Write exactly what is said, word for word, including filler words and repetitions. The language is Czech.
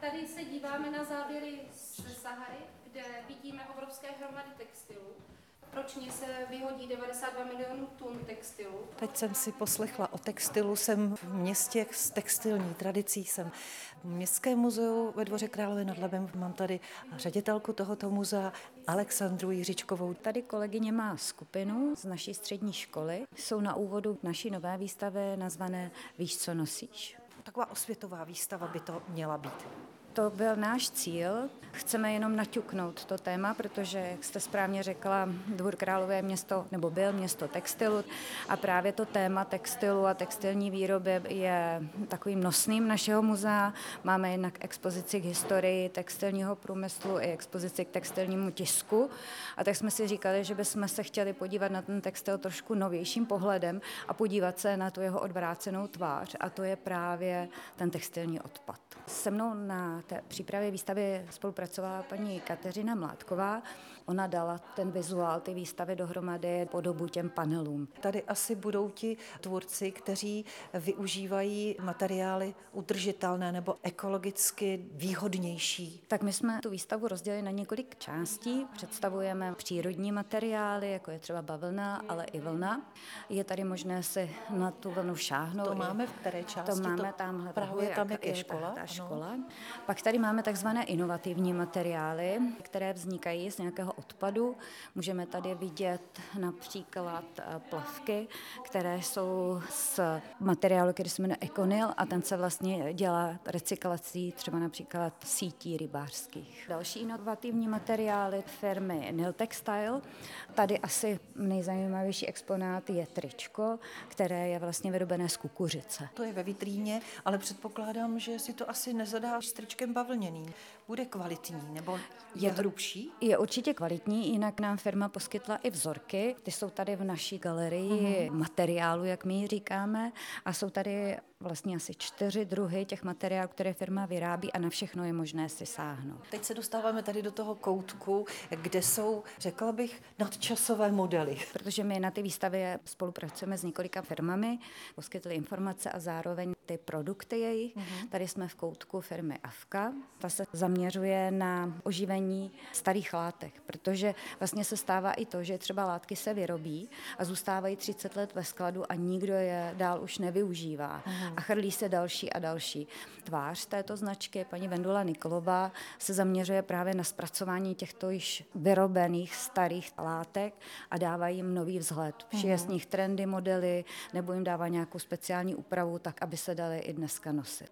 Tady se díváme na záběry ze Sahary, kde vidíme obrovské hromady textilu. Ročně se vyhodí devadesát dva milionů tun textilu. Teď jsem si poslechla o textilu, jsem v městě s textilní tradicí, jsem v Městském muzeu ve Dvoře Králové nad Labem, mám tady ředitelku tohoto muzea Alexandru Jiřičkovou. Tady kolegyně má skupinu z naší střední školy, jsou na úvodu naší nové výstavy nazvané Víš, co nosíš. Taková osvětová výstava by to měla být. To byl náš cíl. Chceme jenom naťuknout to téma, protože, jak jste správně řekla, Dvůr Králové je město, nebo byl město textilu a právě to téma textilu a textilní výroby je takovým nosným našeho muzea. Máme jednak expozici k historii textilního průmyslu i expozici k textilnímu tisku. A tak jsme si říkali, že bychom se chtěli podívat na ten textil trošku novějším pohledem a podívat se na tu jeho odvrácenou tvář, a to je právě ten textilní odpad. Se mnou na té přípravě výstavy spolupracovala paní Kateřina Mládková. Ona dala ten vizuál, ty výstavy dohromady, podobu těm panelům. Tady asi budou ti tvůrci, kteří využívají materiály udržitelné nebo ekologicky výhodnější. Tak my jsme tu výstavu rozdělili na několik částí. Představujeme přírodní materiály, jako je třeba bavlna, ale i vlna. Je tady možné si na tu vlnu šáhnout. To máme v které části? To máme tamhle. Právě tam, jak je škola. Ta, ta škola. Pak tady máme takzvané inovativní materiály, které vznikají z nějakého odpadu. Můžeme tady vidět například plavky, které jsou z materiálu, který se jmenuje Econil, a ten se vlastně dělá recyklací třeba například sítí rybářských. Další inovativní materiály firmy Nil Textile. Tady asi nejzajímavější exponát je tričko, které je vlastně vyrobené z kukuřice. To je ve vitríně, ale předpokládám, že si to asi nezadá s tričkem bavlněným. Bude kvalitní nebo je, je hrubší? Je určitě kvalitní, jinak nám firma poskytla i vzorky. Ty jsou tady v naší galerii uh-huh. materiálu, jak my ji říkáme, a jsou tady vlastně asi čtyři druhy těch materiálů, které firma vyrábí, a na všechno je možné si sáhnout. Teď se dostáváme tady do toho koutku, kde jsou, řekla bych, nadčasové modely. Protože my na ty výstavě spolupracujeme s několika firmami, poskytli informace a zároveň ty produkty jejich. Uh-huh. Tady jsme v koutku firmy Avka. Ta se zaměřuje na oživení starých látek, protože vlastně se stává i to, že třeba látky se vyrobí a zůstávají třicet let ve skladu a nikdo je dál už nevyužívá. Uh-huh. A chrlí se další a další. Tvář této značky, paní Vendula Nikolová, se zaměřuje právě na zpracování těchto již vyrobených starých látek a dává jim nový vzhled. Šije z nich trendy, modely, nebo jim dává nějakou speciální úpravu, tak aby se daly i dneska nosit.